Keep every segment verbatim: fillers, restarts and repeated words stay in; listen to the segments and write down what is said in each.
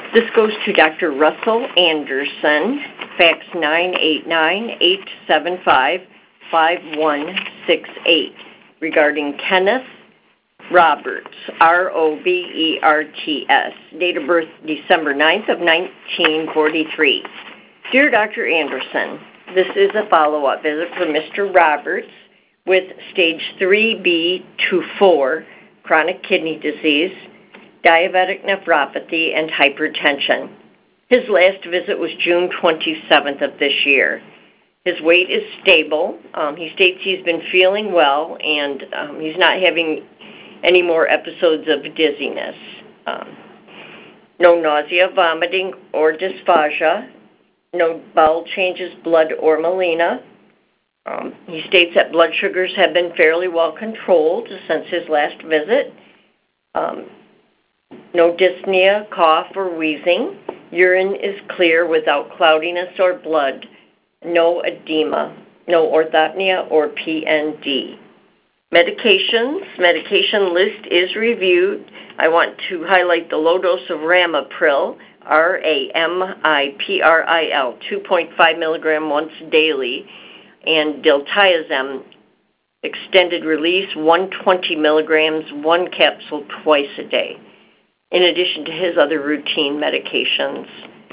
This goes to Doctor Russell Anderson, fax nine eight nine, eight seven five, five one six eight, regarding Kenneth Roberts, R O B E R T S, date of birth December ninth of nineteen forty-three. Dear Doctor Anderson, this is a follow-up visit for Mister Roberts with stage three B to four chronic kidney disease, diabetic nephropathy, and hypertension. His last visit was June twenty-seventh of this year. His weight is stable. Um, he states he's been feeling well, and um, he's not having any more episodes of dizziness. Um, no nausea, vomiting, or dysphagia. No bowel changes, blood, or melena. Um, he states that blood sugars have been fairly well controlled since his last visit. Um, no dyspnea, cough, or wheezing. Urine is clear without cloudiness or blood. No edema. No orthopnea or P N D. Medications. Medication list is reviewed. I want to highlight the low dose of Ramipril, R A M I P R I L, two point five milligram once daily, and diltiazem, extended release, one hundred twenty milligrams, one capsule twice a day, in addition to his other routine medications.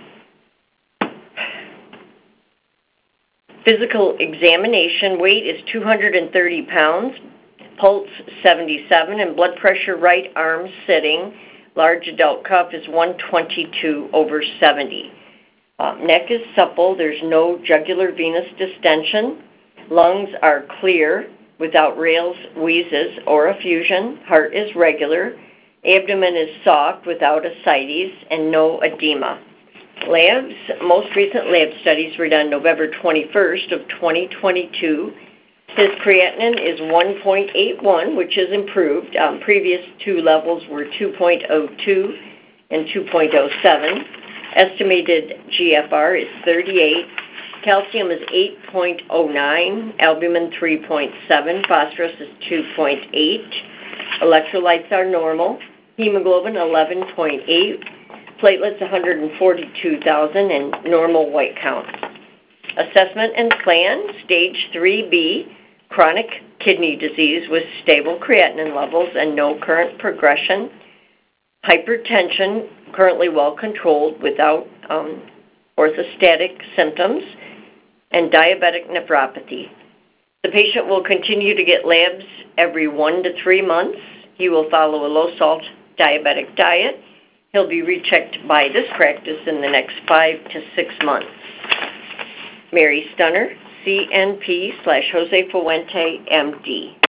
Physical examination, weight is two hundred thirty pounds, pulse seventy-seven, and blood pressure right arm sitting. Large adult cuff is one twenty-two over seventy. Um, neck is supple. There's no jugular venous distension. Lungs are clear without rales, wheezes, or effusion. Heart is regular. Abdomen is soft without ascites and no edema. Labs, most recent lab studies were done November twenty-first of twenty twenty-two. His creatinine is one point eight one, which is improved. Um, previous two levels were two point oh two and two point oh seven. Estimated G F R is thirty-eight. Calcium is eight point oh nine. Albumin three point seven. Phosphorus is two point eight. Electrolytes are normal. Hemoglobin eleven point eight. Platelets one hundred forty-two thousand, and normal white count. Assessment and plan, stage three B, chronic kidney disease with stable creatinine levels and no current progression. Hypertension, currently well controlled without um, orthostatic symptoms. And diabetic nephropathy. The patient will continue to get labs every one to three months. He will follow a low-salt diabetic diet. He'll be rechecked by this practice in the next five to six months. Mary Stunner, C N P slash Jose Fuente, M D.